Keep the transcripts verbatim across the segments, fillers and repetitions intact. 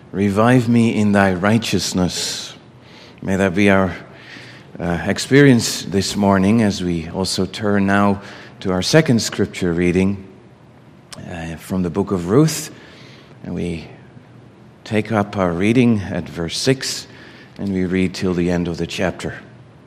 Revive me in thy righteousness. May that be our uh, experience this morning as we also turn now to our second scripture reading uh, from the book of Ruth. And we take up our reading at verse six and we read till the end of the chapter.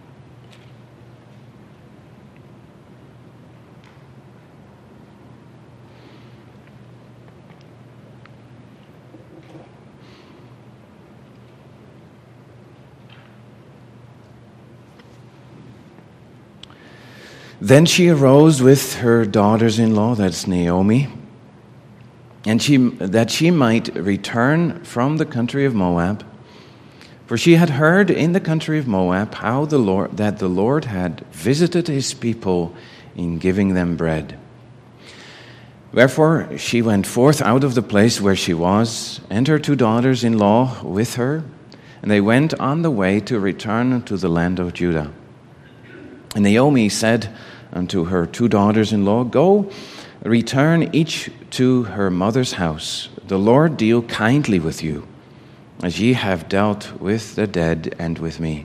Then she arose with her daughters-in-law, that's Naomi, and she that she might return from the country of Moab, for she had heard in the country of Moab how the Lord that the Lord had visited his people in giving them bread. Wherefore she went forth out of the place where she was, and her two daughters-in-law with her, and they went on the way to return to the land of Judah. And Naomi said unto her two daughters-in-law, Go, return each to her mother's house. The Lord deal kindly with you, as ye have dealt with the dead and with me.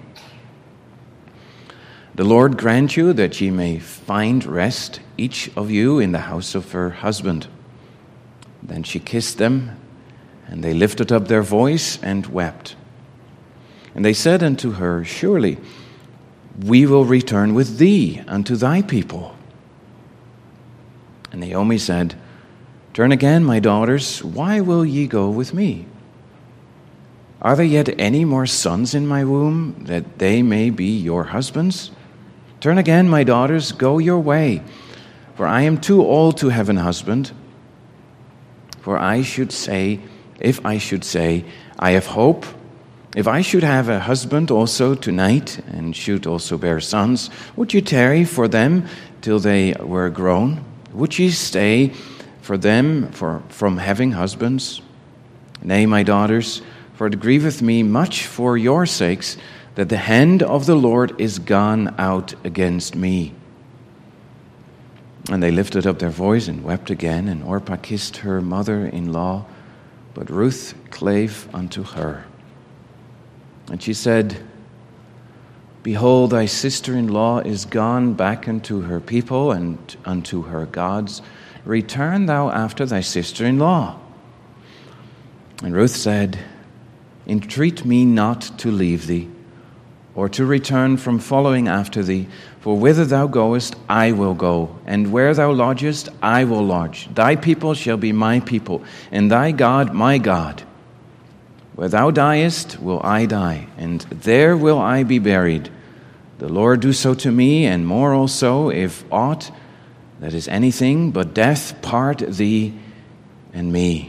The Lord grant you that ye may find rest, each of you, in the house of her husband. Then she kissed them, and they lifted up their voice and wept. And they said unto her, Surely we will return with thee unto thy people. And Naomi said, Turn again, my daughters, why will ye go with me? Are there yet any more sons in my womb, that they may be your husbands? Turn again, my daughters, go your way, for I am too old to have an husband. For I should say, if I should say, I have hope, if I should have a husband also tonight, and should also bear sons, would you tarry for them till they were grown? Would ye stay for them for, from having husbands? Nay, my daughters, for it grieveth me much for your sakes, that the hand of the Lord is gone out against me. And they lifted up their voice and wept again, and Orpah kissed her mother-in-law, but Ruth clave unto her. And she said, Behold, thy sister-in-law is gone back unto her people and unto her gods. Return thou after thy sister-in-law. And Ruth said, Entreat me not to leave thee, or to return from following after thee. For whither thou goest, I will go, and where thou lodgest, I will lodge. Thy people shall be my people, and thy God my God. Where thou diest, will I die, and there will I be buried. The Lord do so to me, and more also, if aught, that is anything but death, part thee and me.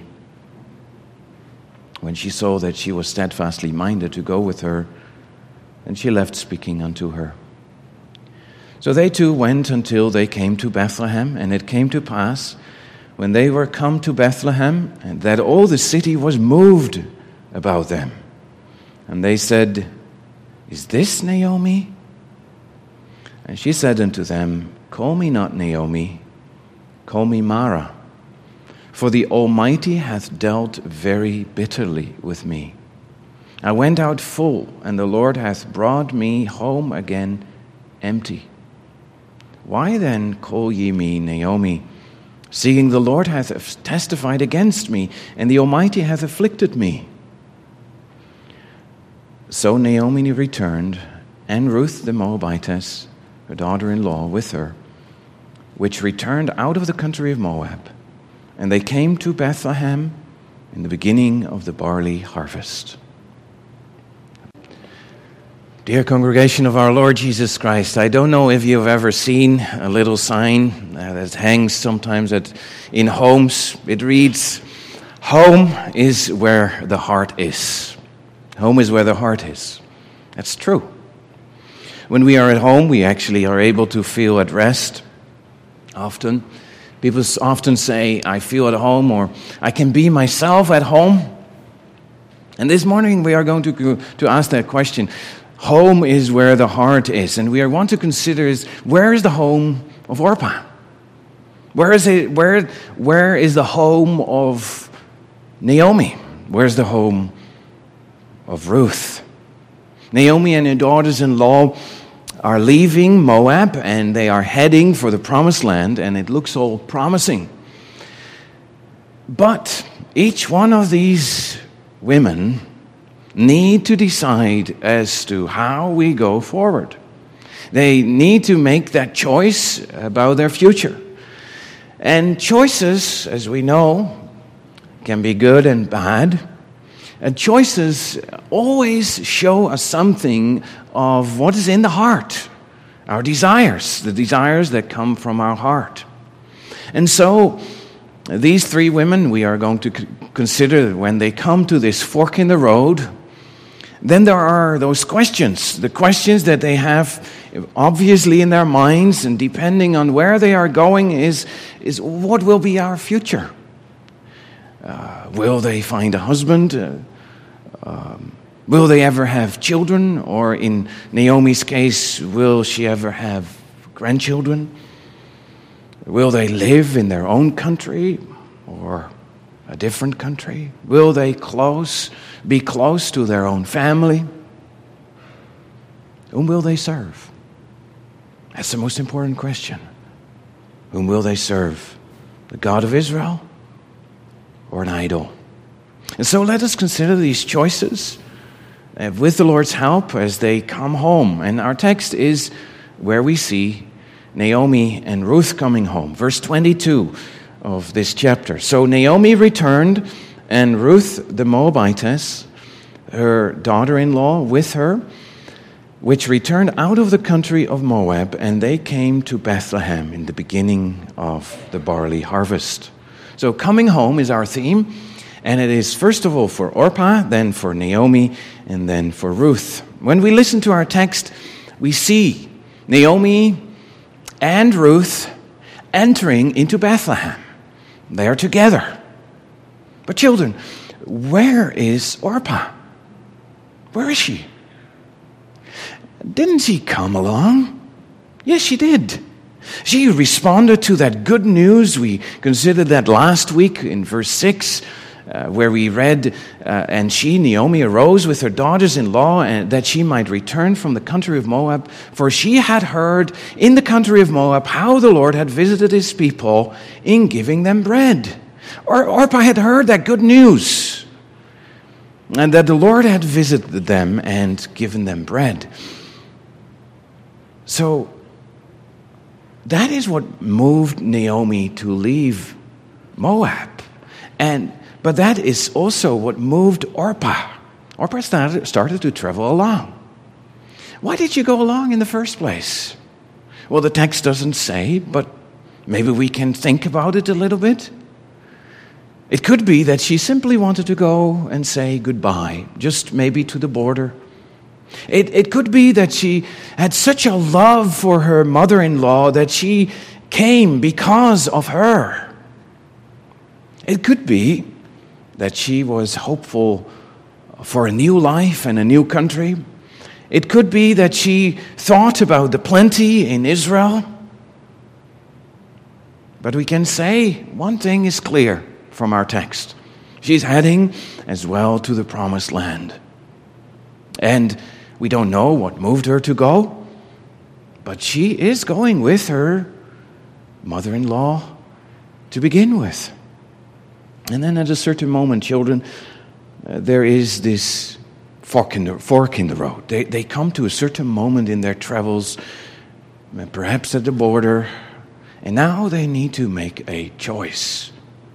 When she saw that she was steadfastly minded to go with her, then she left speaking unto her. So they two went until they came to Bethlehem, and it came to pass, when they were come to Bethlehem, and that all the city was moved about them. And they said, Is this Naomi? And she said unto them, Call me not Naomi, call me Mara, for the Almighty hath dealt very bitterly with me. I went out full, and the Lord hath brought me home again empty. Why then call ye me Naomi, seeing the Lord hath testified against me, and the Almighty hath afflicted me? So Naomi returned, and Ruth the Moabitess, her daughter-in-law, with her, which returned out of the country of Moab. And they came to Bethlehem in the beginning of the barley harvest. Dear congregation of our Lord Jesus Christ, I don't know if you've ever seen a little sign uh, that hangs sometimes at, in homes. It reads, Home is where the heart is. Home is where the heart is. That's true. When we are at home, we actually are able to feel at rest. Often, people often say, I feel at home, or I can be myself at home. And this morning we are going to, to ask that question. Home is where the heart is. And we are want to consider is, where is the home of Orpah? Where is it? Where, where is the home of Naomi? Where's the home of Ruth. Naomi and her daughters-in-law are leaving Moab, and they are heading for the promised land, and it looks all promising. But each one of these women need to decide as to how we go forward. They need to make that choice about their future. And choices, as we know, can be good and bad. And choices always show us something of what is in the heart, our desires, the desires that come from our heart. And so, these three women we are going to consider when they come to this fork in the road. Then there are those questions, the questions that they have obviously in their minds, and depending on where they are going is, is what will be our future? Uh, will they find a husband? Uh, um, will they ever have children? Or in Naomi's case, will she ever have grandchildren? Will they live in their own country or a different country? Will they close, be close to their own family? Whom will they serve? That's the most important question. Whom will they serve? The God of Israel or an idol? And so let us consider these choices uh, with the Lord's help as they come home. And our text is where we see Naomi and Ruth coming home. Verse twenty-two of this chapter. So Naomi returned, and Ruth the Moabitess, her daughter-in-law, with her, which returned out of the country of Moab, and they came to Bethlehem in the beginning of the barley harvest. So coming home is our theme, and it is first of all for Orpah, then for Naomi, and then for Ruth. When we listen to our text, we see Naomi and Ruth entering into Bethlehem. They are together. But children, where is Orpah? Where is she? Didn't she come along? Yes, she did. She responded to that good news. We considered that last week in verse six, uh, where we read, uh, and she, Naomi, arose with her daughters-in-law, and that she might return from the country of Moab, for she had heard in the country of Moab how the Lord had visited his people in giving them bread. Or Orpah had heard that good news, and that the Lord had visited them and given them bread. So, that is what moved Naomi to leave Moab. And but that is also what moved Orpah. Orpah started, started to travel along. Why did you go along in the first place? Well, the text doesn't say, but maybe we can think about it a little bit. It could be that she simply wanted to go and say goodbye, just maybe to the border. It, it could be that she had such a love for her mother-in-law that she came because of her. It could be that she was hopeful for a new life and a new country. It could be that she thought about the plenty in Israel. But we can say one thing is clear from our text. She's heading as well to the promised land. And we don't know what moved her to go, but she is going with her mother-in-law to begin with. And then at a certain moment, children, uh, there is this fork in the, fork in the road. They, they come to a certain moment in their travels, perhaps at the border, and now they need to make a choice.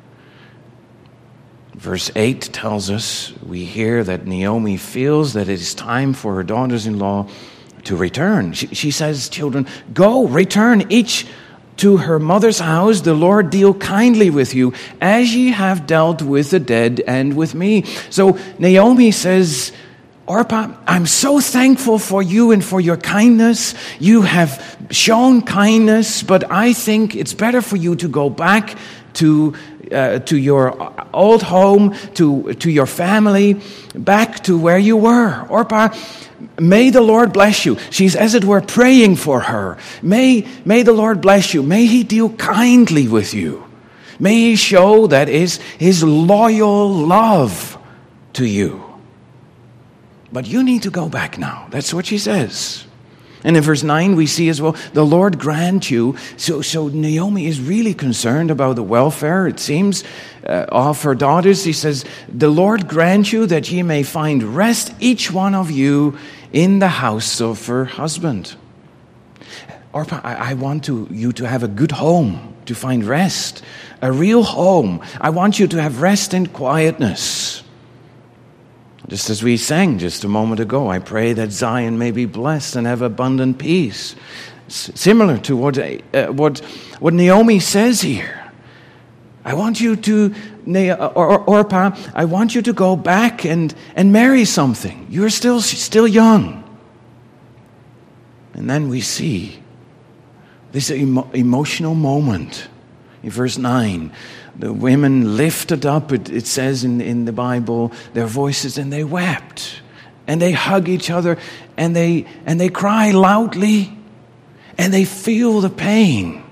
Verse eight tells us, we hear that Naomi feels that it is time for her daughters-in-law to return. She, she says, children, go, return each to her mother's house. The Lord deal kindly with you, as ye have dealt with the dead and with me. So Naomi says, Orpah, I'm so thankful for you and for your kindness. You have shown kindness, but I think it's better for you to go back to uh, to your old home, to, to your family, back to where you were. Orpah, may the Lord bless you. She's, as it were, praying for her. May, may the Lord bless you. May he deal kindly with you. May he show that is his loyal love to you. but you need to go back now. That's what she says. And in verse nine, we see as well, the Lord grant you. So, so Naomi is really concerned about the welfare, it seems, uh, of her daughters. He says, the Lord grant you that ye may find rest, each one of you, in the house of her husband. Orpah, I, I want to, you to have a good home, to find rest, a real home. I want you to have rest and quietness. Just as we sang just a moment ago, I pray that Zion may be blessed and have abundant peace. S- similar to what, uh, what, what Naomi says here. I want you to, or, Orpah, I want you to go back and, and marry something. You're still, still young. And then we see this emo- emotional moment in verse nine. The women lifted up, it, it says in, in the Bible, their voices, and they wept. And they hug each other, and they and they cry loudly, and they feel the pain.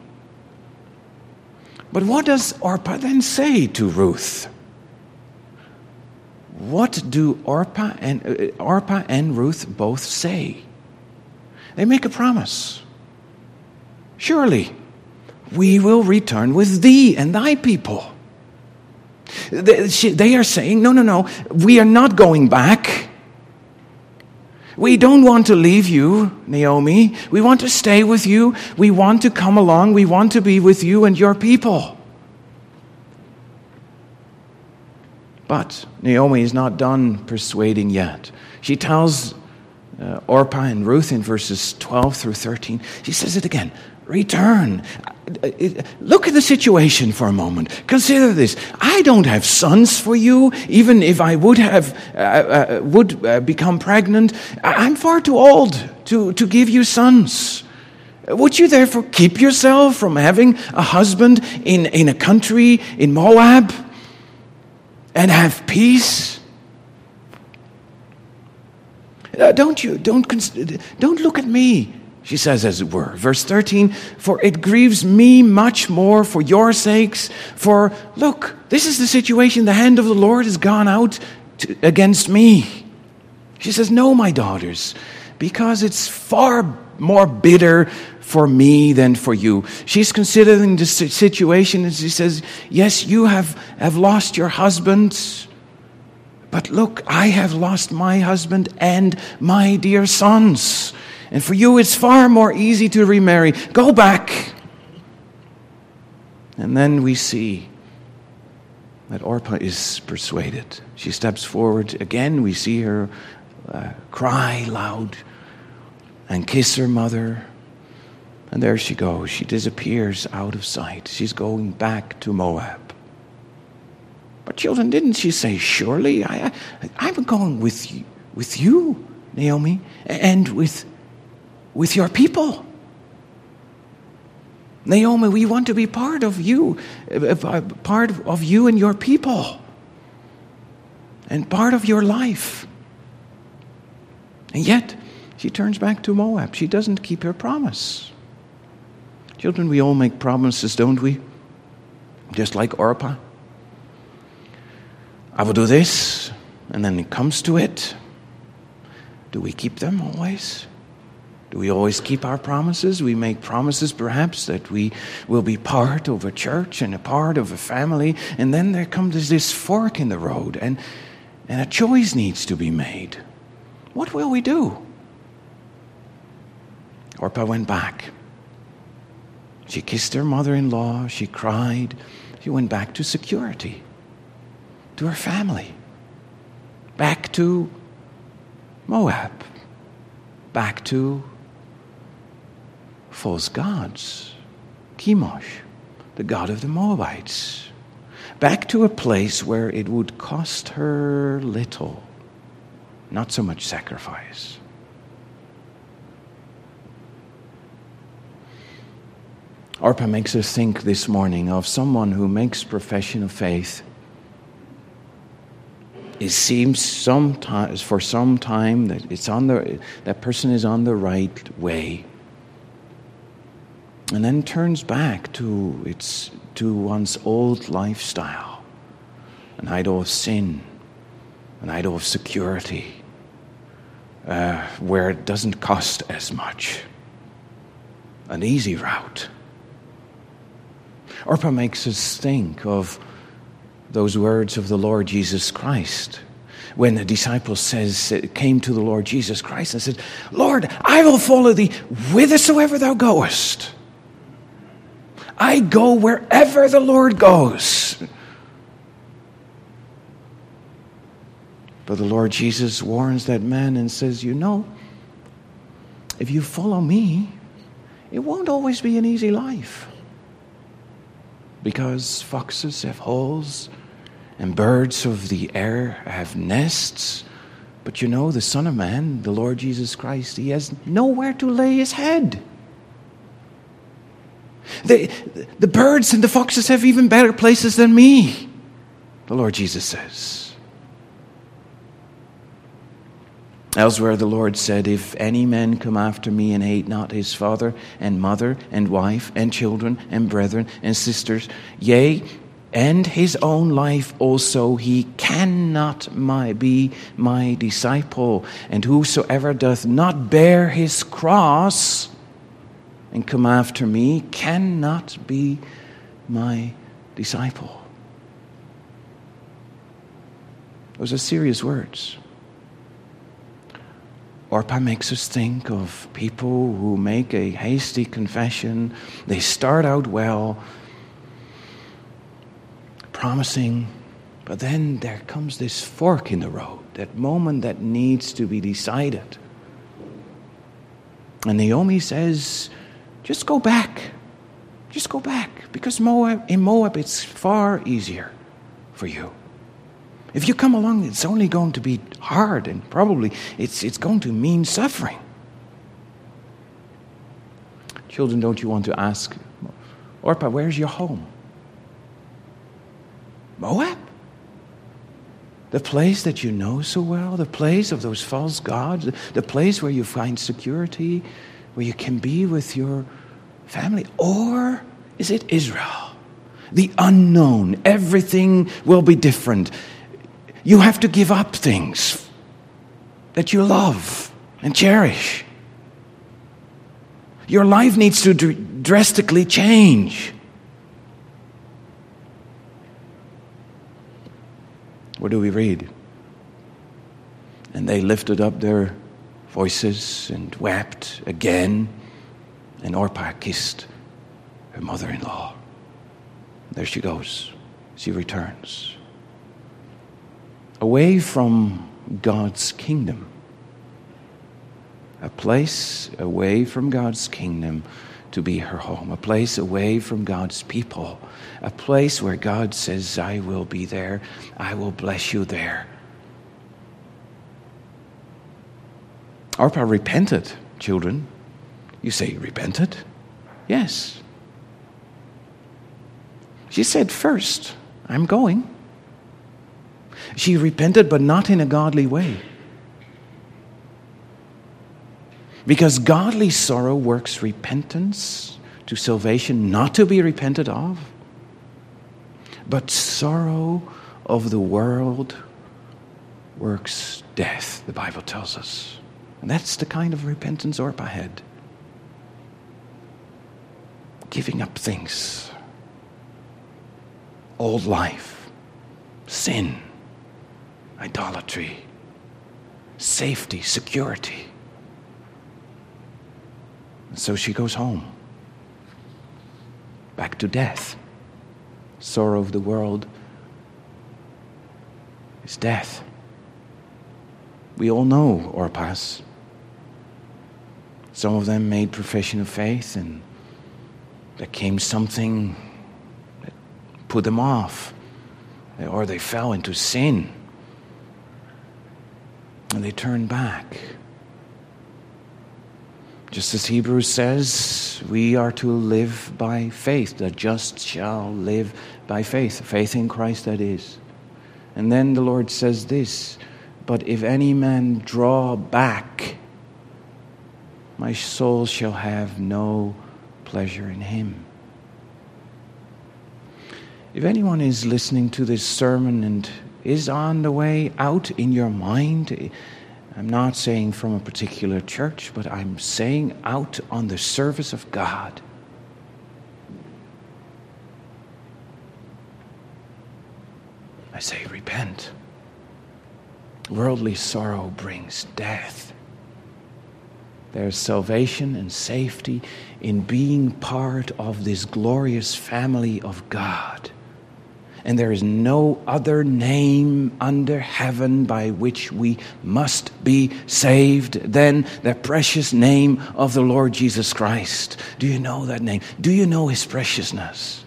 But what does Orpah then say to Ruth? What do Orpah and, uh, Orpah and Ruth both say? They make a promise. Surely, we will return with thee and thy people. They are saying, no, no, no, we are not going back. We don't want to leave you, Naomi. We want to stay with you. We want to come along. We want to be with you and your people. But Naomi is not done persuading yet. She tells uh, Orpah and Ruth in verses twelve through thirteen, she says it again, return. Look at the situation for a moment. Consider this. I don't have sons for you, even if I would have uh, uh, would uh, become pregnant. I'm far too old to, to give you sons. Would you therefore keep yourself from having a husband in, in a country in Moab and have peace? Uh, don't you don't consider, don't look at me. She says, as it were, verse thirteen, for it grieves me much more for your sakes. For look, this is the situation. The hand of the Lord has gone out to, against me. She says, no, my daughters, because it's far more bitter for me than for you. She's considering the situation and she says, yes, you have, have lost your husband. But look, I have lost my husband and my dear sons. And for you, it's far more easy to remarry. Go back. And then we see that Orpah is persuaded. She steps forward. Again, we see her uh, cry loud and kiss her mother. And there she goes. She disappears out of sight. She's going back to Moab. But children, didn't she say, surely I, I, I'm going with you, with you, Naomi, and with with your people. Naomi, we want to be part of you, part of you and your people, and part of your life. And yet, she turns back to Moab. She doesn't keep her promise. Children, we all make promises, don't we? Just like Orpah. I will do this, and then it comes to it. Do we keep them always? Do we always keep our promises? We make promises perhaps that we will be part of a church and a part of a family, and then there comes this fork in the road, and, and a choice needs to be made. What will we do? Orpah went back. She kissed her mother-in-law, she cried, she went back to security, to her family, back to Moab, back to false gods, Chemosh, the god of the Moabites, back to a place where it would cost her little, not so much sacrifice. Orpah makes us think this morning of someone who makes profession of faith. It seems sometimes, for some time, that it's on the that person is on the right way, and then turns back to its to one's old lifestyle, an idol of sin, an idol of security, uh, where it doesn't cost as much. An easy route. Orpah makes us think of those words of the Lord Jesus Christ. When the disciple says, came to the Lord Jesus Christ and said, Lord, I will follow thee whithersoever thou goest. I go wherever the Lord goes. But the Lord Jesus warns that man and says, you know, if you follow me, it won't always be an easy life. Because foxes have holes, and birds of the air have nests. But you know, the Son of Man, the Lord Jesus Christ, he has nowhere to lay his head. The, the birds and the foxes have even better places than me, the Lord Jesus says. Elsewhere the Lord said, if any man come after me and hate not his father and mother and wife and children and brethren and sisters, yea, and his own life also, he cannot my, be my disciple. And whosoever doth not bear his cross and come after me cannot be my disciple. Those are serious words. Orpah makes us think of people who make a hasty confession. They start out well, promising, but then there comes this fork in the road, that moment that needs to be decided. And Naomi says, just go back. Just go back. Because Moab, in Moab it's far easier for you. If you come along, it's only going to be hard, and probably it's it's going to mean suffering. Children, don't you want to ask, Orpah, where's your home? Moab? The place that you know so well, the place of those false gods, the place where you find security, where you can be with your family? Or is it Israel? The unknown. Everything will be different. You have to give up things that you love and cherish. Your life needs to dr- drastically change. What do we read? And they lifted up their voices and wept again, and Orpah kissed her mother-in-law. There she goes. She returns. Away from God's kingdom. A place away from God's kingdom to be her home. A place away from God's people. A place where God says, I will be there. I will bless you there. Orpah repented, children. You say, repented? Yes. She said, first, I'm going. She repented, but not in a godly way. Because godly sorrow works repentance to salvation, not to be repented of. But sorrow of the world works death, the Bible tells us. And that's the kind of repentance Orpah had. Giving up things. Old life. Sin. Idolatry. Safety. Security. And so she goes home. Back to death. Sorrow of the world is death. We all know Orpahs. Some of them made profession of faith, and there came something that put them off, or they fell into sin, and they turned back. Just as Hebrews says, we are to live by faith. The just shall live by faith. Faith in Christ, that is. And then the Lord says this, but if any man draw back, my soul shall have no pleasure in him. If anyone is listening to this sermon and is on the way out in your mind, I'm not saying from a particular church, but I'm saying out on the service of God. I say, repent. Worldly sorrow brings death. There's salvation and safety in being part of this glorious family of God. And there is no other name under heaven by which we must be saved than the precious name of the Lord Jesus Christ. Do you know that name? Do you know His preciousness?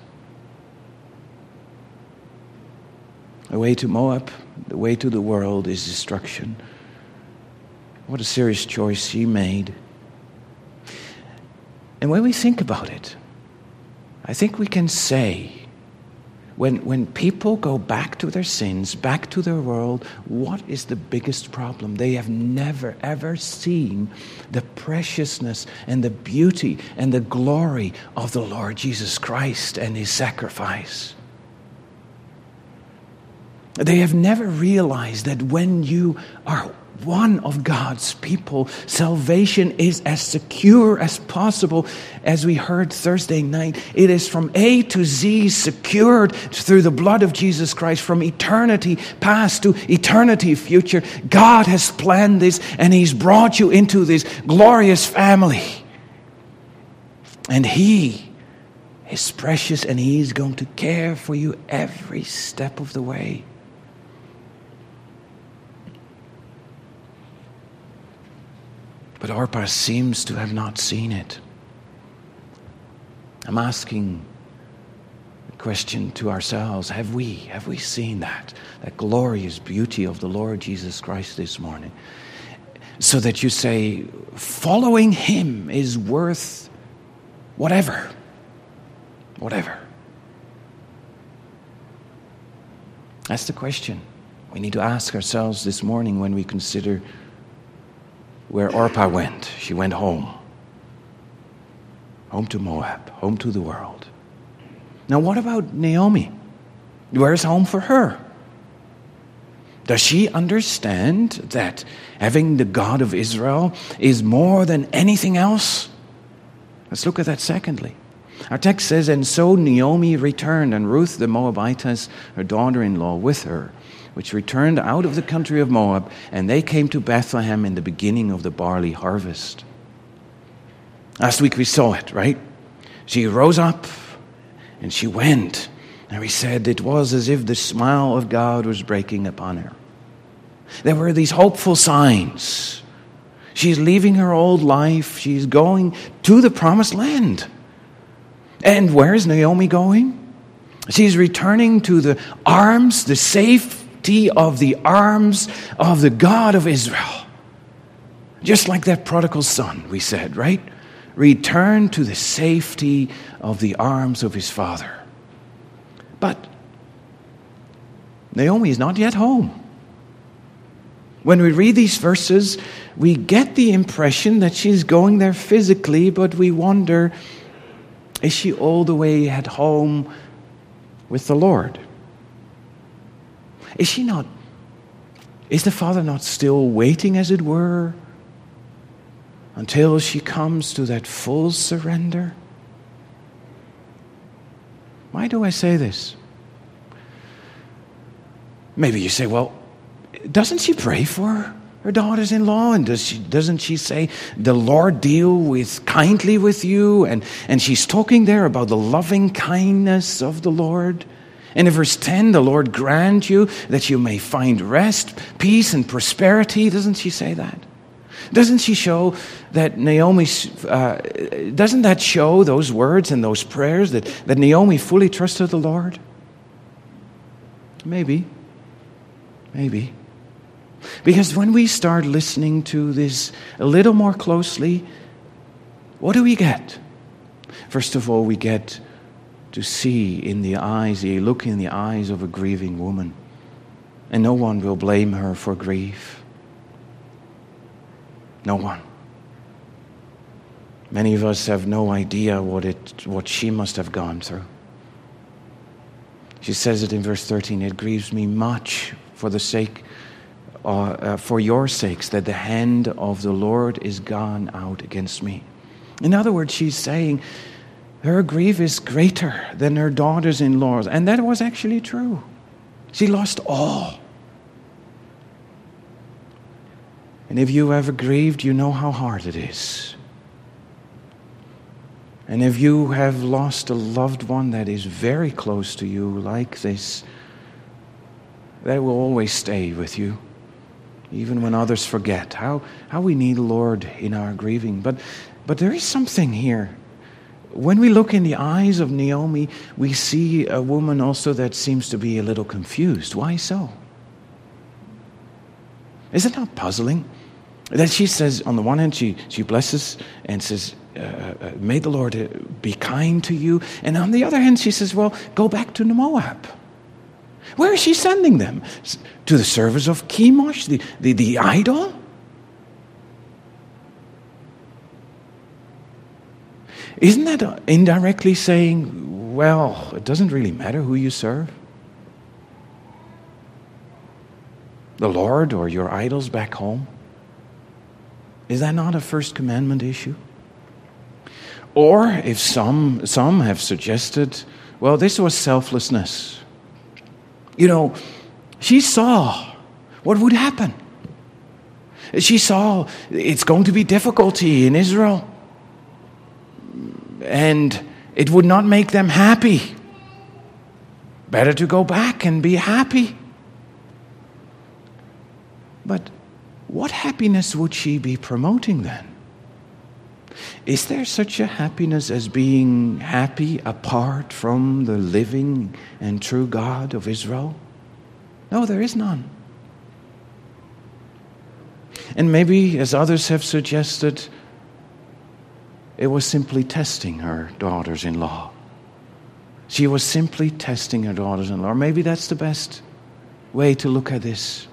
The way to Moab, the way to the world is destruction. What a serious choice he made. And when we think about it, I think we can say, when, when people go back to their sins, back to their world, what is the biggest problem? They have never, ever seen the preciousness and the beauty and the glory of the Lord Jesus Christ and His sacrifice. They have never realized that when you are one of God's people, salvation is as secure as possible. As we heard Thursday night, it is from A to Z secured through the blood of Jesus Christ, from eternity past to eternity future. God has planned this, and He's brought you into this glorious family. And He is precious, and He is going to care for you every step of the way. But Orpah seems to have not seen it. I'm asking the question to ourselves, have we, have we seen that? That glorious beauty of the Lord Jesus Christ this morning? So that you say, following Him is worth whatever. Whatever. That's the question we need to ask ourselves this morning when we consider where Orpah went. She went home. Home to Moab. Home to the world. Now what about Naomi? Where's home for her? Does she understand that having the God of Israel is more than anything else? Let's look at that secondly. Our text says, and so Naomi returned, and Ruth the Moabitess, her daughter-in-law, with her, which returned out of the country of Moab, and they came to Bethlehem in the beginning of the barley harvest. Last week we saw it, right? She rose up and she went. And we said it was as if the smile of God was breaking upon her. There were these hopeful signs. She's leaving her old life. She's going to the promised land. And where is Naomi going? She's returning to the arms, the safe of the arms of the God of Israel. Just like that prodigal son, we said, right? Return to the safety of the arms of his father. But Naomi is not yet home. When we read these verses, we get the impression that she's going there physically, but we wonder, is she all the way at home with the Lord? Is she not, is the Father not still waiting, as it were, until she comes to that full surrender? Why do I say this? Maybe you say, well, doesn't she pray for her daughters-in-law? And does she, doesn't she say, the Lord deal with kindly with you? And, and she's talking there about the loving kindness of the Lord. And in verse ten, the Lord grant you that you may find rest, peace, and prosperity. Doesn't she say that? Doesn't she show that Naomi, uh, doesn't that show, those words and those prayers, that, that Naomi fully trusted the Lord? Maybe. Maybe. Because when we start listening to this a little more closely, what do we get? First of all, we get to see in the eyes, a look in the eyes of a grieving woman. And no one will blame her for grief. No one. Many of us have no idea what it, what she must have gone through. She says it in verse thirteen, it grieves me much for the sake uh, uh, for your sakes, that the hand of the Lord is gone out against me. In other words, she's saying her grief is greater than her daughters-in-law. And that was actually true. She lost all. And if you ever grieved, you know how hard it is. And if you have lost a loved one that is very close to you like this, that will always stay with you, even when others forget how, how we need the Lord in our grieving. But, but there is something here. When we look in the eyes of Naomi, we see a woman also that seems to be a little confused. Why so? Is it not puzzling? That she says, on the one hand, she, she blesses and says, uh, uh, may the Lord be kind to you. And on the other hand, she says, well, go back to Moab. Where is she sending them? To the service of Chemosh, the, the, the idol? Isn't that indirectly saying, well, it doesn't really matter who you serve? The Lord or your idols back home? Is that not a first commandment issue? Or if some some have suggested, well, this was selflessness. You know, she saw what would happen. She saw it's going to be difficulty in Israel. And it would not make them happy. Better to go back and be happy. But what happiness would she be promoting then? Is there such a happiness as being happy apart from the living and true God of Israel? No, there is none. And maybe, as others have suggested, it was simply testing her daughters-in-law. She was simply testing her daughters-in-law. Or maybe that's the best way to look at this.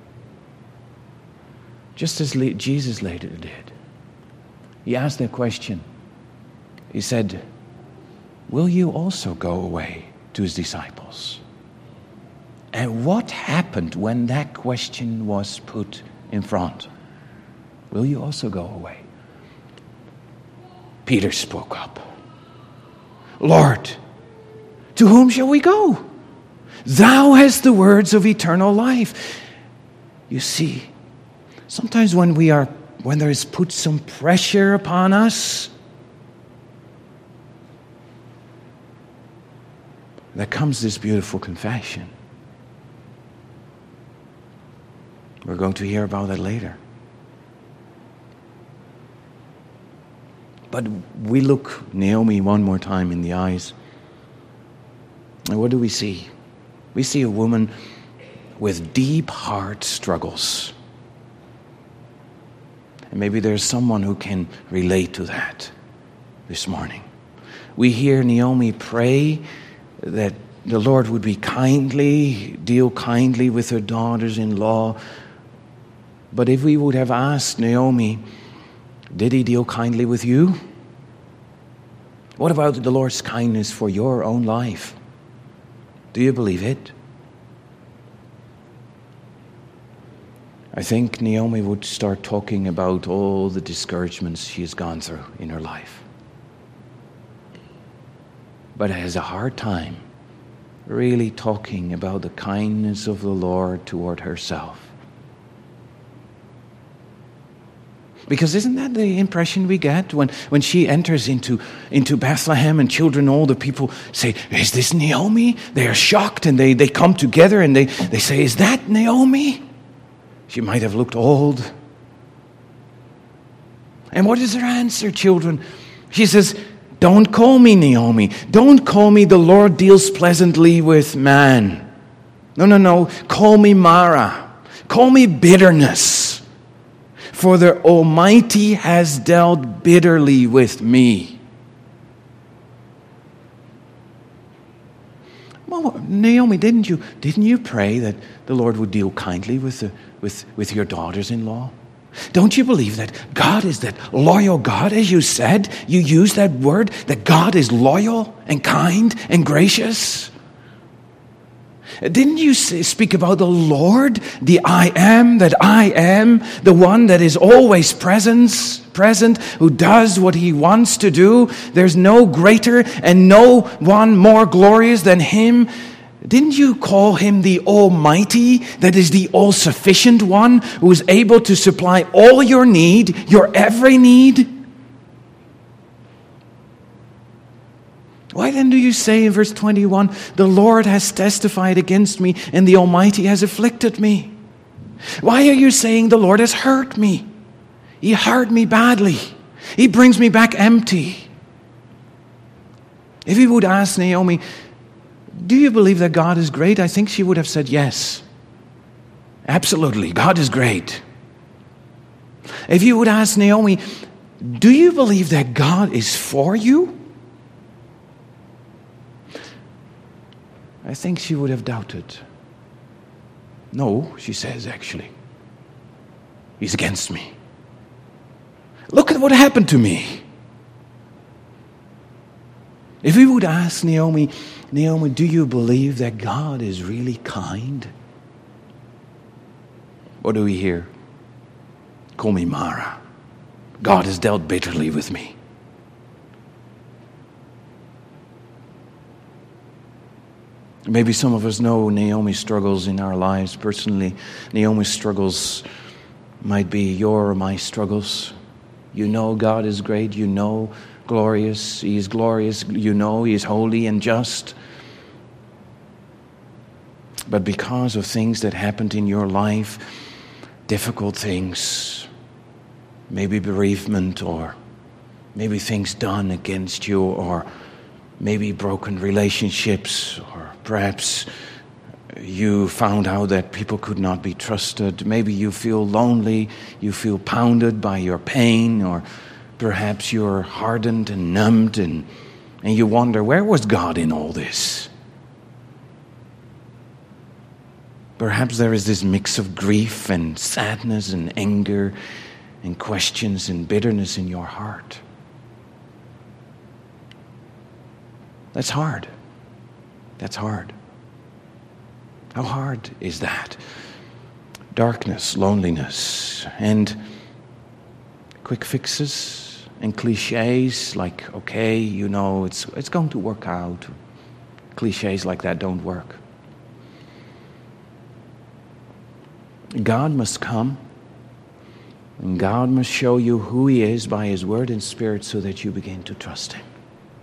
Just as Jesus later did. He asked that question. He said, will you also go away, to his disciples? And what happened when that question was put in front? Will you also go away? Peter spoke up. Lord, to whom shall we go? Thou hast the words of eternal life. You see, sometimes when we are, when there is put some pressure upon us, there comes this beautiful confession. We're going to hear about that later. But we look Naomi one more time in the eyes. And what do we see? We see a woman with deep heart struggles. And maybe there's someone who can relate to that this morning. We hear Naomi pray that the Lord would be kindly, deal kindly with her daughters-in-law. But if we would have asked Naomi, did he deal kindly with you? What about the Lord's kindness for your own life? Do you believe it? I think Naomi would start talking about all the discouragements she has gone through in her life. But has a hard time really talking about the kindness of the Lord toward herself. Because isn't that the impression we get when, when she enters into, into Bethlehem and children, all the people say, is this Naomi? They are shocked and they, they come together and they, they say, is that Naomi? She might have looked old. And what is her answer, children? She says, don't call me Naomi. Don't call me the Lord deals pleasantly with man. No, no, no. Call me Mara. Call me bitterness. For the Almighty has dealt bitterly with me. Well, Naomi, didn't you didn't you pray that the Lord would deal kindly with the, with with your daughters-in-law? Don't you believe that God is that loyal God, as you said? You used that word, that God is loyal and kind and gracious. Didn't you speak about the Lord, the I am that I am, the one that is always present, present, who does what he wants to do? There's no greater and no one more glorious than him. Didn't you call him the Almighty, that is the all-sufficient one, who is able to supply all your need, your every need? Why then do you say in verse twenty-one, the Lord has testified against me and the Almighty has afflicted me? Why are you saying the Lord has hurt me? He hurt me badly. He brings me back empty. If you would ask Naomi, do you believe that God is great? I think she would have said yes. Absolutely, God is great. If you would ask Naomi, do you believe that God is for you? I think she would have doubted. No, she says, actually. He's against me. Look at what happened to me. If we would ask Naomi, Naomi, do you believe that God is really kind? What do we hear? Call me Mara. God has dealt bitterly with me. Maybe some of us know Naomi's struggles in our lives personally. Naomi's struggles might be your or my struggles. You know God is great. You know glorious. He is glorious. You know He is holy and just. But because of things that happened in your life, difficult things, maybe bereavement, or maybe things done against you, or maybe broken relationships, or perhaps you found out that people could not be trusted. Maybe you feel lonely, you feel pounded by your pain, or perhaps you're hardened and numbed, and, and you wonder, where was God in all this? Perhaps there is this mix of grief and sadness and anger and questions and bitterness in your heart. That's hard. That's hard. How hard is that? Darkness, loneliness, and quick fixes and cliches like, okay, you know, it's it's going to work out. Cliches like that don't work. God must come, and God must show you who He is by His Word and Spirit so that you begin to trust Him.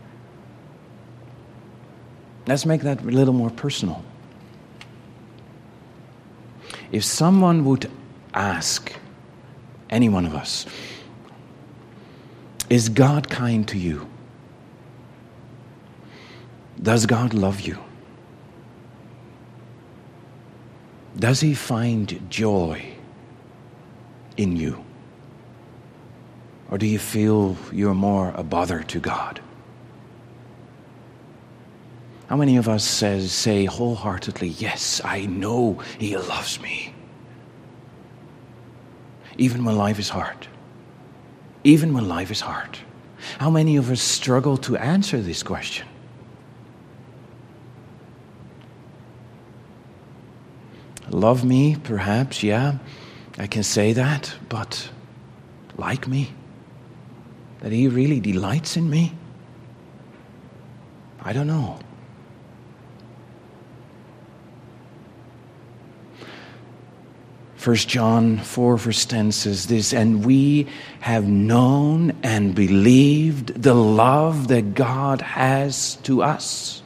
Let's make that a little more personal. If someone would ask any one of us, is God kind to you? Does God love you? Does He find joy in you? Or do you feel you're more a bother to God? How many of us says, say wholeheartedly, yes, I know He loves me. Even when life is hard. Even when life is hard. How many of us struggle to answer this question? Love me, perhaps, yeah, I can say that, but like me? That He really delights in me? I don't know. First John four verse ten says this, and we have known and believed the love that God has to us.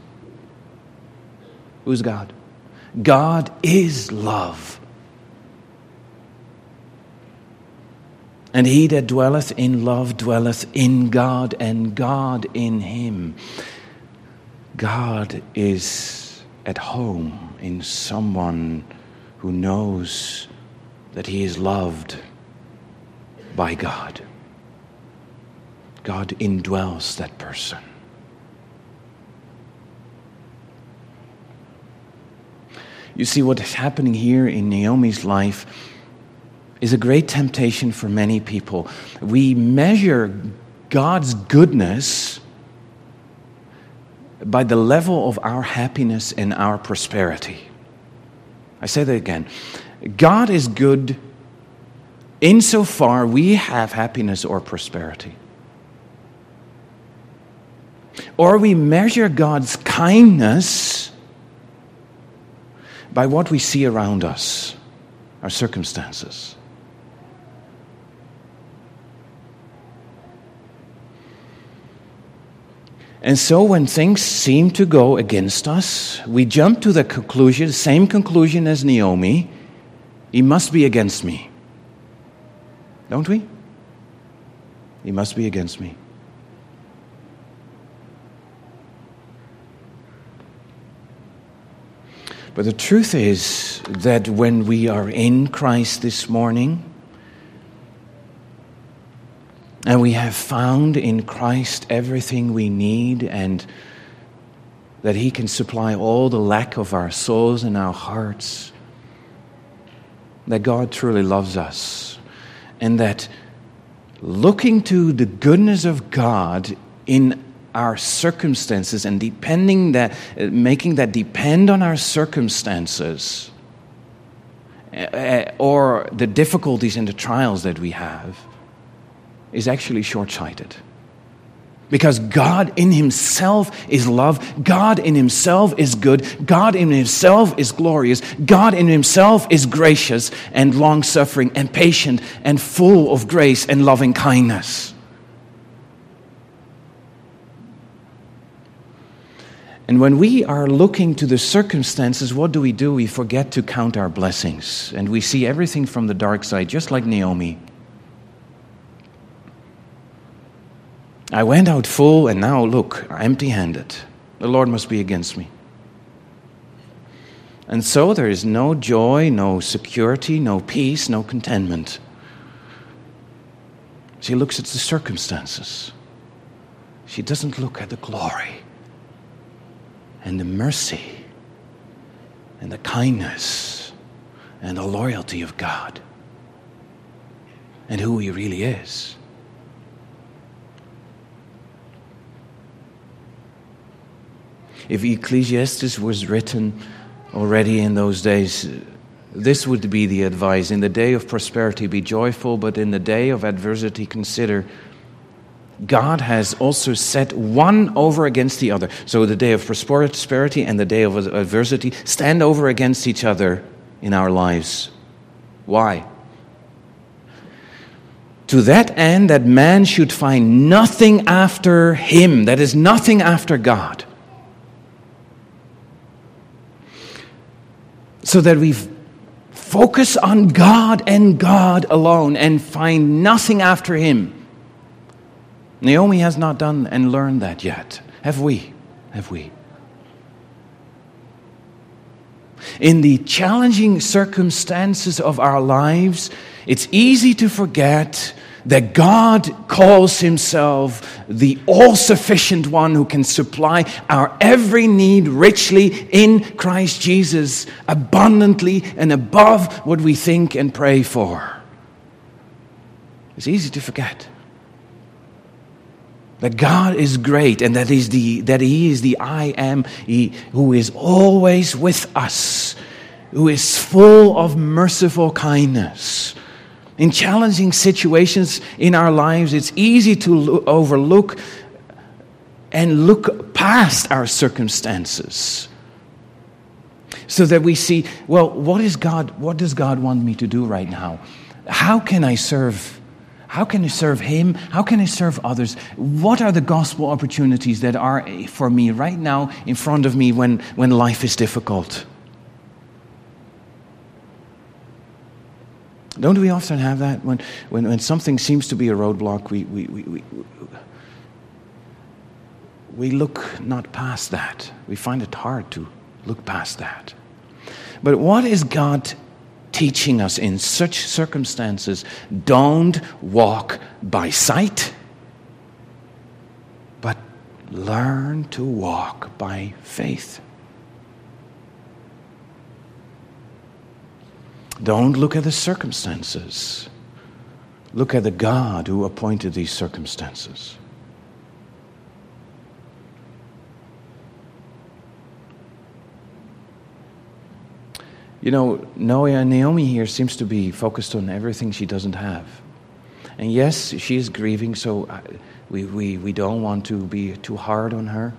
Who's God? God is love. And he that dwelleth in love dwelleth in God, and God in him. God is at home in someone who knows that he is loved by God. God indwells that person. You see, what is happening here in Naomi's life is a great temptation for many people. We measure God's goodness by the level of our happiness and our prosperity. I say that again. God is good insofar we have happiness or prosperity. Or we measure God's kindness by what we see around us, our circumstances. And so when things seem to go against us, we jump to the conclusion, the same conclusion as Naomi, he must be against me. Don't we? He must be against me. But the truth is that when we are in Christ this morning, and we have found in Christ everything we need, and that He can supply all the lack of our souls and our hearts, that God truly loves us, and that looking to the goodness of God in our circumstances and depending that, making that depend on our circumstances or the difficulties and the trials that we have, is actually short-sighted. Because God in Himself is love. God in Himself is good. God in Himself is glorious. God in Himself is gracious and long-suffering and patient and full of grace and loving kindness. And when we are looking to the circumstances, what do we do? We forget to count our blessings. And we see everything from the dark side, just like Naomi. I went out full, and now look, empty-handed. The Lord must be against me. And so there is no joy, no security, no peace, no contentment. She looks at the circumstances. She doesn't look at the glory and the mercy and the kindness and the loyalty of God and who He really is. If Ecclesiastes was written already in those days, this would be the advice. In the day of prosperity, be joyful, but in the day of adversity, consider God has also set one over against the other. So the day of prosperity and the day of adversity stand over against each other in our lives. Why? To that end, that man should find nothing after him, that is, nothing after God. So that we focus on God and God alone and find nothing after Him. Naomi has not done and learned that yet. Have we? Have we? In the challenging circumstances of our lives, it's easy to forget that God calls Himself the all-sufficient one who can supply our every need richly in Christ Jesus, abundantly and above what we think and pray for. It's easy to forget that God is great and that He's the that He is the I am, He who is always with us, who is full of merciful kindness. In challenging situations in our lives, it's easy to lo- overlook and look past our circumstances, so that we see, well, what is God? What does God want me to do right now? How can I serve? How can I serve Him? How can I serve others? What are the gospel opportunities that are for me right now in front of me when, when life is difficult? Don't we often have that? When, when, when something seems to be a roadblock, we, we, we, we, we look not past that. We find it hard to look past that. But what is God teaching us in such circumstances? Don't walk by sight, but learn to walk by faith. Don't look at the circumstances. Look at the God who appointed these circumstances. You know, Naomi here seems to be focused on everything she doesn't have. And yes, she is grieving, so we, we, we don't want to be too hard on her.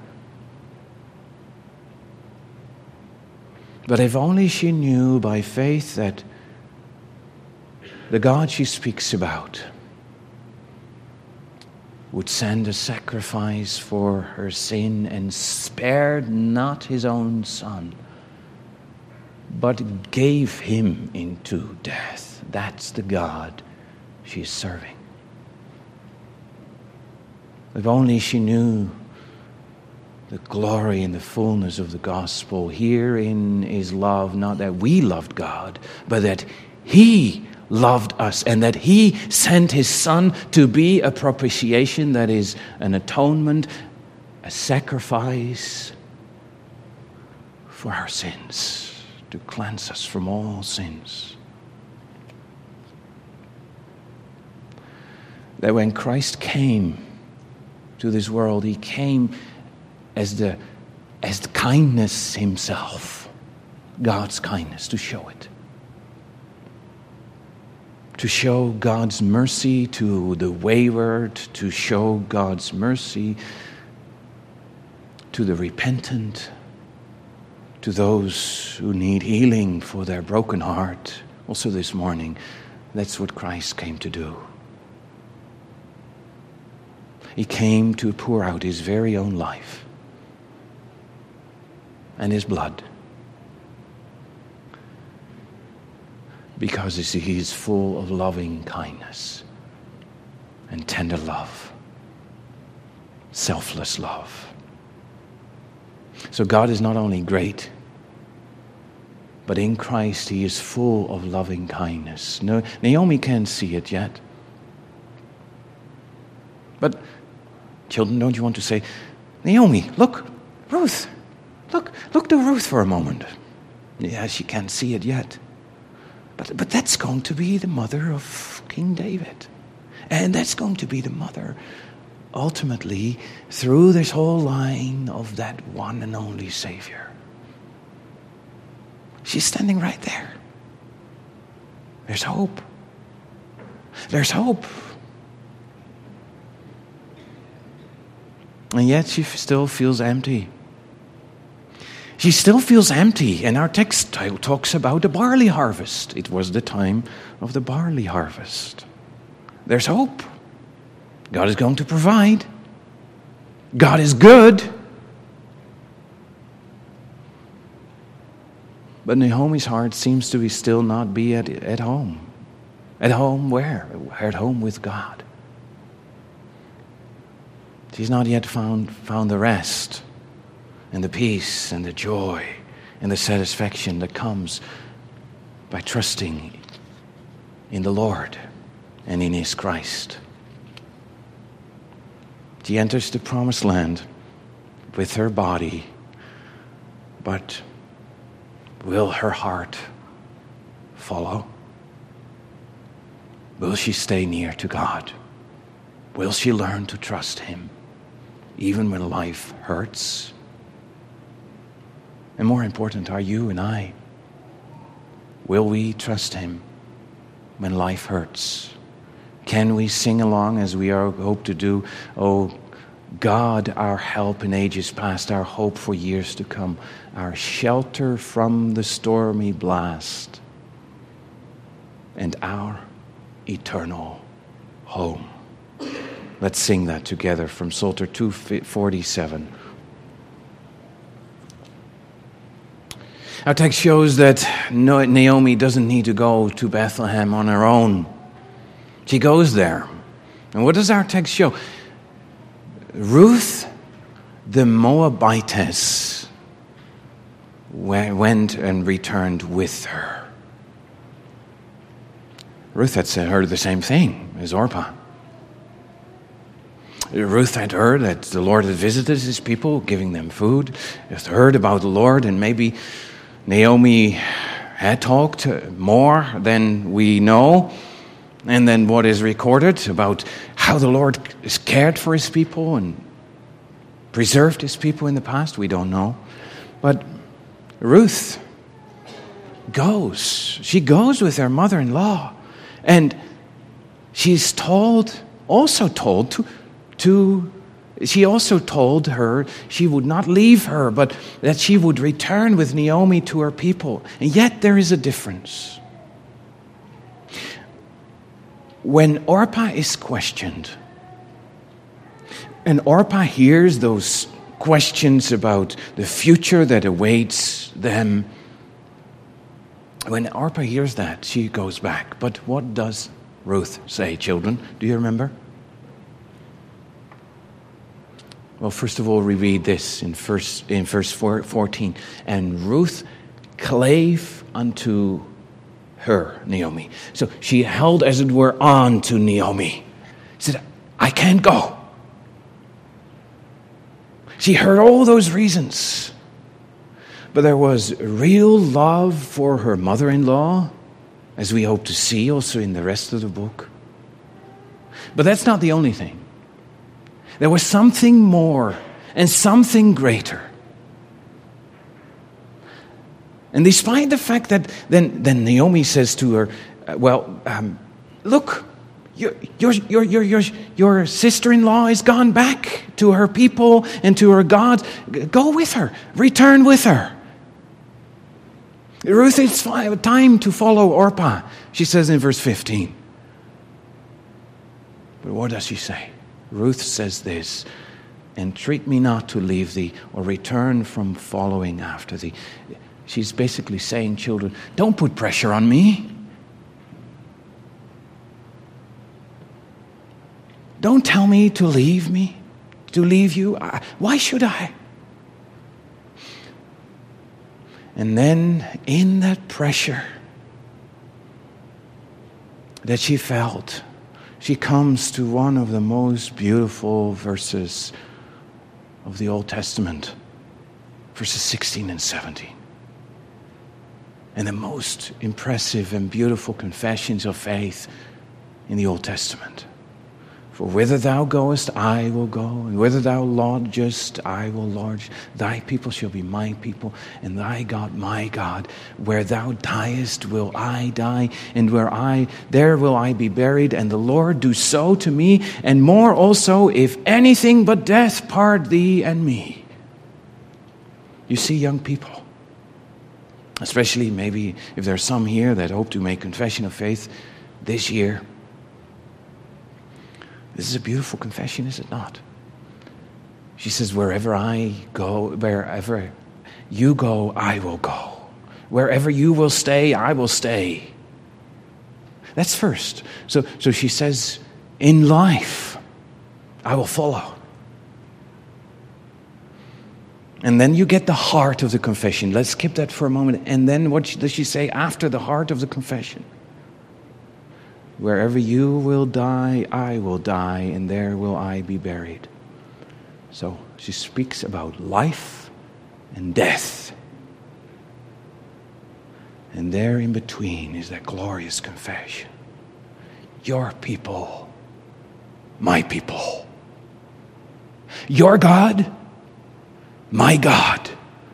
But if only she knew by faith that the God she speaks about would send a sacrifice for her sin and spared not his own son, but gave him into death. That's the God she's serving. If only she knew the glory and the fullness of the gospel. Herein is love, not that we loved God, but that he loved us and that he sent his son to be a propitiation, that is an atonement, a sacrifice for our sins, to cleanse us from all sins. That when Christ came to this world, he came as the as the kindness himself, God's kindness, to show it. To show God's mercy to the wayward, to show God's mercy to the repentant, to those who need healing for their broken heart. Also this morning, that's what Christ came to do. He came to pour out his very own life and his blood, because he is full of loving kindness and tender love, selfless love. So God is not only great, but in Christ he is full of loving kindness. No, Naomi can't see it yet. But children, don't you want to say, Naomi, look, Ruth, look, look to Ruth for a moment. Yeah, she can't see it yet. But, but that's going to be the mother of King David. And that's going to be the mother, ultimately, through this whole line of that one and only Savior. She's standing right there. There's hope. There's hope. And yet she still feels empty. She still feels empty, and our text talks about the barley harvest. It was the time of the barley harvest. There's hope. God is going to provide. God is good. But Naomi's heart seems to be still not be at, at home. At home where? At home with God. She's not yet found, found the rest and the peace and the joy and the satisfaction that comes by trusting in the Lord and in his Christ. She enters the promised land with her body, but will her heart follow? Will she stay near to God? Will she learn to trust him even when life hurts? And more important, are you and I? Will we trust him when life hurts? Can we sing along as we are hope to do? Oh, God, our help in ages past, our hope for years to come, our shelter from the stormy blast, and our eternal home. Let's sing that together from Psalter two forty-seven. Our text shows that Naomi doesn't need to go to Bethlehem on her own. She goes there. And what does our text show? Ruth the Moabitess went and returned with her. Ruth had heard the same thing as Orpah. Ruth had heard that the Lord had visited his people, giving them food. Had heard about the Lord, and maybe Naomi had talked more than we know, and then what is recorded about how the Lord has cared for his people and preserved his people in the past, we don't know. But Ruth goes. She goes with her mother-in-law. And she's told, also told to, to, she also told her she would not leave her, but that she would return with Naomi to her people. And yet there is a difference. When Orpah is questioned, and Orpah hears those questions about the future that awaits them, when Orpah hears that, she goes back. But what does Ruth say, children? Do you remember? Well, first of all, we read this in verse, in verse fourteen. And Ruth clave unto her, Naomi. So she held, as it were, on to Naomi. She said, I can't go. She heard all those reasons. But there was real love for her mother-in-law, as we hope to see also in the rest of the book. But that's not the only thing. There was something more and something greater. And despite the fact that then, then Naomi says to her, uh, well, um, look, your, your, your, your, your, your sister-in-law is gone back to her people and to her God. Go with her. Return with her. Ruth, it's time to follow Orpah, she says in verse fifteen. But what does she say? Ruth says this, entreat me not to leave thee or return from following after thee. She's basically saying, children, don't put pressure on me. Don't tell me to leave me, to leave you. I, why should I? And then in that pressure that she felt, she comes to one of the most beautiful verses of the Old Testament, verses sixteen and seventeen. And the most impressive and beautiful confessions of faith in the Old Testament. For whither thou goest, I will go, and whither thou lodgest, I will lodge. Thy people shall be my people, and thy God my God. Where thou diest will I die, and where I there will I be buried. And the Lord do so to me, and more also, if anything but death part thee and me. You see, young people, especially maybe if there are some here that hope to make confession of faith this year, this is a beautiful confession, is it not? She says, wherever I go, wherever you go, I will go. Wherever you will stay, I will stay. That's first. So, so she says, in life, I will follow. And then you get the heart of the confession. Let's skip that for a moment. And then what does she say after the heart of the confession? Wherever you will die, I will die, and there will I be buried. So she speaks about life and death. And there in between is that glorious confession. Your people, my people. Your God, my God.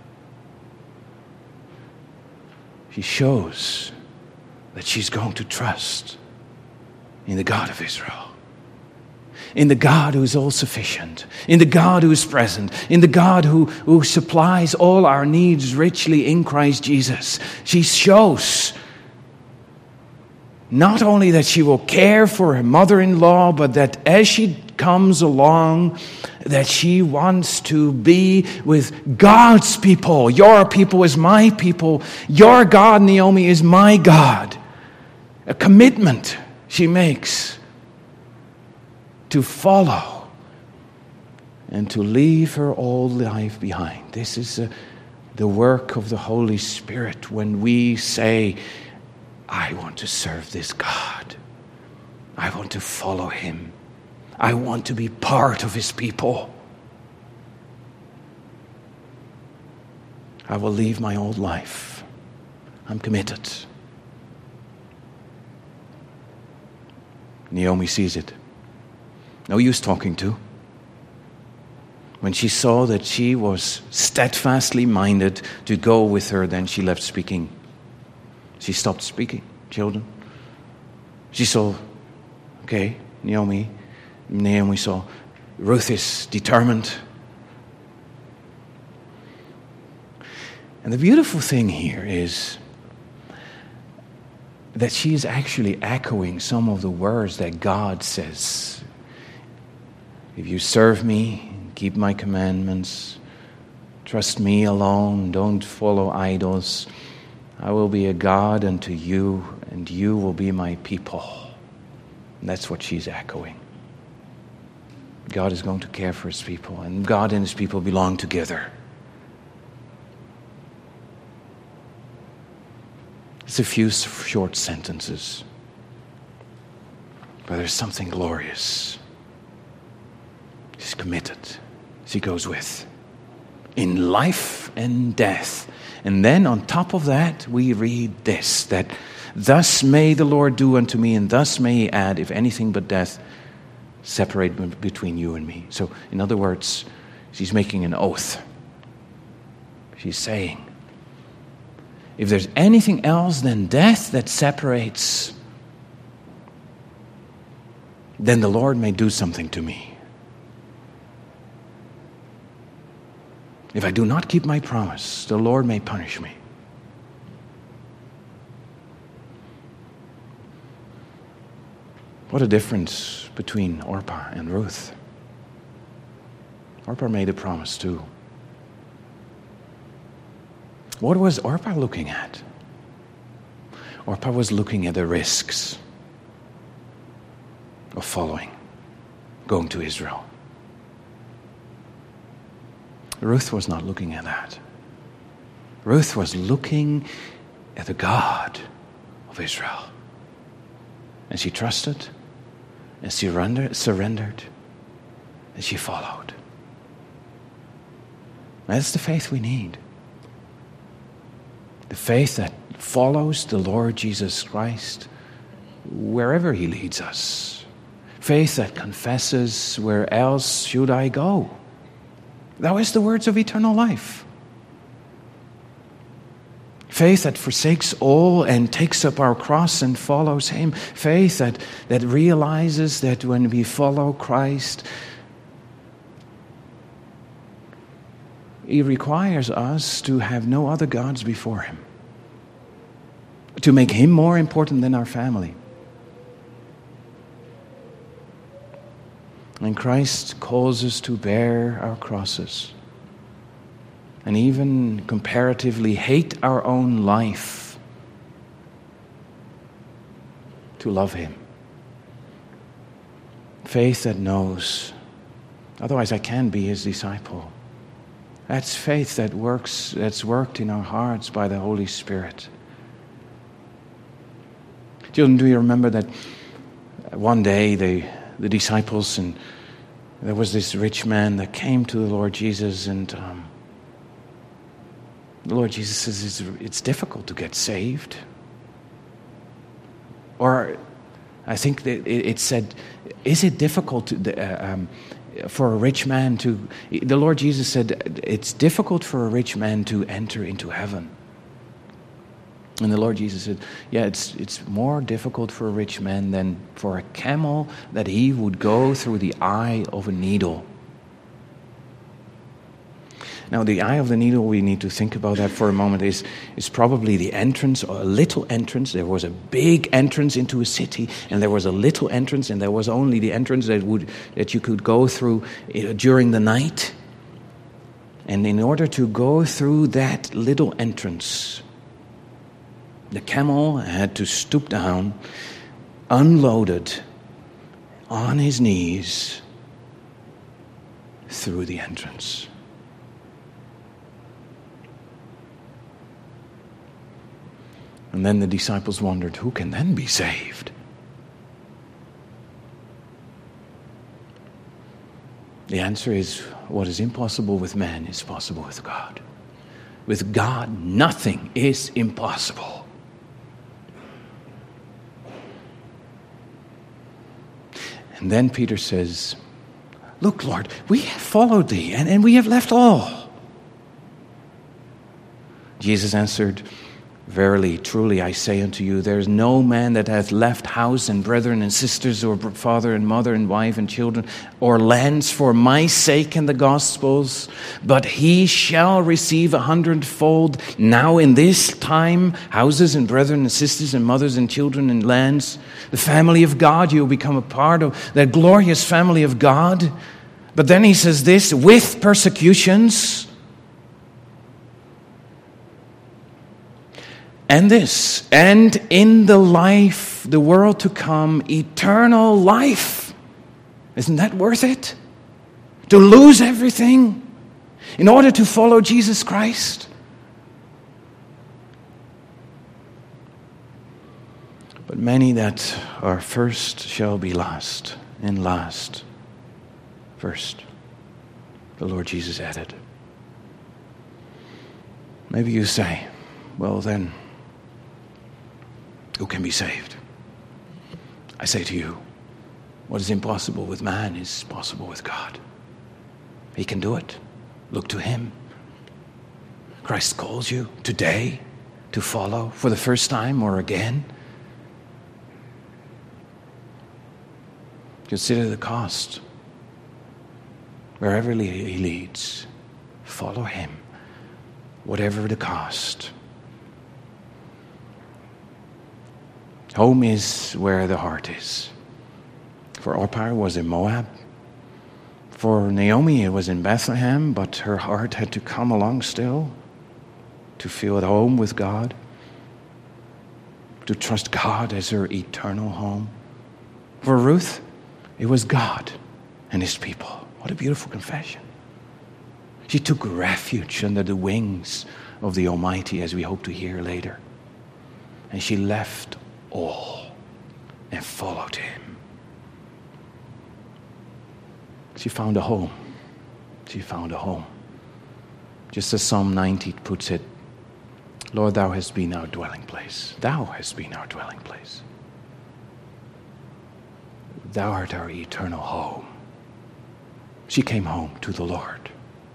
She shows that she's going to trust in the God of Israel, in the God who is all-sufficient, in the God who is present, in the God who, who supplies all our needs richly in Christ Jesus. She shows not only that she will care for her mother-in-law, but that as she comes along, that she wants to be with God's people. Your people is my people. Your God, Naomi, is my God. A commitment she makes to follow and to leave her old life behind. This is a, the work of the Holy Spirit when we say, I want to serve this God. I want to follow Him. I want to be part of His people. I will leave my old life. I'm committed. Naomi sees it. No use talking to. When she saw that she was steadfastly minded to go with her, then she left speaking. She stopped speaking, children. She saw, okay, Naomi, Naomi saw Ruth is determined. And the beautiful thing here is that she is actually echoing some of the words that God says. If you serve me, keep my commandments, trust me alone, don't follow idols, I will be a God unto you, and you will be my people. And that's what she's echoing. God is going to care for his people, and God and his people belong together. It's a few short sentences, but there's something glorious. She's committed. She goes with. In life and death. And then on top of that, we read this, that thus may the Lord do unto me, and thus may he add, if anything but death separate between you and me. So, in other words, she's making an oath. She's saying, if there's anything else than death that separates, then the Lord may do something to me. If I do not keep my promise, the Lord may punish me. What a difference between Orpah and Ruth. Orpah made a promise too. What was Orpah looking at? Orpah was looking at the risks of following, going to Israel. Ruth was not looking at that. Ruth was looking at the God of Israel. And she trusted, and she surrendered, surrendered and she followed. That's the faith we need. The faith that follows the Lord Jesus Christ wherever he leads us. Faith that confesses, where else should I go? Thou is the words of eternal life. Faith that forsakes all and takes up our cross and follows him. Faith that, that realizes that when we follow Christ, he requires us to have no other gods before him. To make him more important than our family. And Christ calls us to bear our crosses. And even comparatively hate our own life. To love him. Faith that knows, otherwise I can't be his disciple. That's faith that works, that's worked in our hearts by the Holy Spirit. Children, do you remember that one day they, the disciples, and there was this rich man that came to the Lord Jesus, and um, the Lord Jesus says it's, it's difficult to get saved. Or I think that it, it said, is it difficult to, uh, um, for a rich man to, the Lord Jesus said, it's difficult for a rich man to enter into heaven. And the Lord Jesus said, yeah, it's it's more difficult for a rich man than for a camel that he would go through the eye of a needle. Now, the eye of the needle, we need to think about that for a moment, is, is probably the entrance, or a little entrance. There was a big entrance into a city, and there was a little entrance, and there was only the entrance that would that you could go through during the night. And in order to go through that little entrance, the camel had to stoop down, unloaded, on his knees, through the entrance. And then the disciples wondered, who can then be saved? The answer is, what is impossible with man is possible with God. With God, nothing is impossible. And then Peter says, look, Lord, we have followed thee, and, and we have left all. Jesus answered, Verily, truly, I say unto you, there is no man that hath left house and brethren and sisters, or father and mother and wife and children, or lands for my sake and the gospel's, but he shall receive a hundredfold now in this time, houses and brethren and sisters and mothers and children and lands. The family of God, you will become a part of that glorious family of God. But then he says this, with persecutions. And this, and in the life, the world to come, eternal life. Isn't that worth it? To lose everything in order to follow Jesus Christ? But many that are first shall be last, and last first. The Lord Jesus added. Maybe you say, well then, who can be saved? I say to you, what is impossible with man is possible with God. He can do it. Look to him. Christ calls you today to follow for the first time or again. Consider the cost. Wherever he leads, follow him, whatever the cost. Home is where the heart is. For Orpah, it was in Moab. For Naomi, it was in Bethlehem, but her heart had to come along still to feel at home with God, to trust God as her eternal home. For Ruth, it was God and his people. What a beautiful confession. She took refuge under the wings of the Almighty, as we hope to hear later. And she left all and followed him. She found a home. She found a home. Just as Psalm ninety puts it, Lord, thou hast been our dwelling place. Thou hast been our dwelling place. Thou art our eternal home. She came home to the Lord.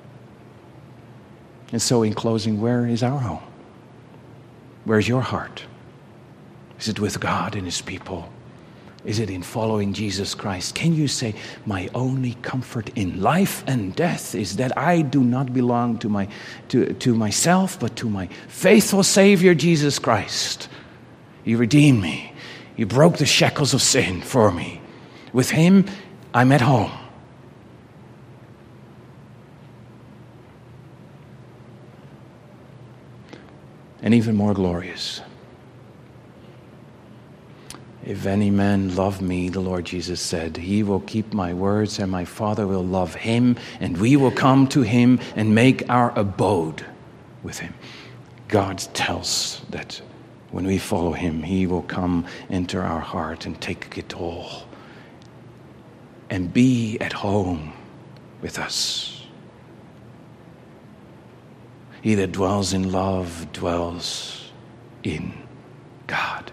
And so in closing, where is our home? Where's your heart? Is it with God and his people? Is it in following Jesus Christ? Can you say, my only comfort in life and death is that I do not belong to my to, to myself, but to my faithful Savior, Jesus Christ. He redeemed me. He broke the shackles of sin for me. With him, I'm at home. And even more glorious. If any man love me, the Lord Jesus said, he will keep my words, and my Father will love him, and we will come to him and make our abode with him. God tells that when we follow him, he will come into our heart and take it all and be at home with us. He that dwells in love dwells in God.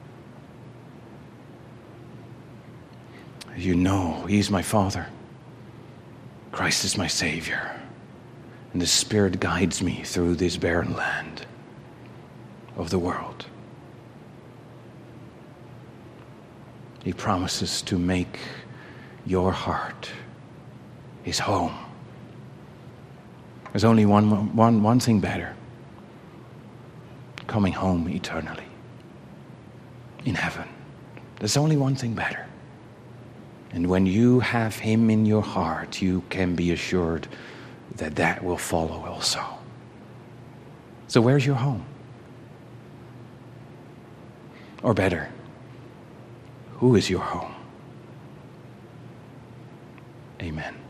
You know, he's my Father. Christ is my Savior. And the Spirit guides me through this barren land of the world. He promises to make your heart his home. There's only one, one, one thing better. Coming home eternally. In heaven. There's only one thing better. And when you have him in your heart, you can be assured that that will follow also. So where's your home? Or better, who is your home? Amen.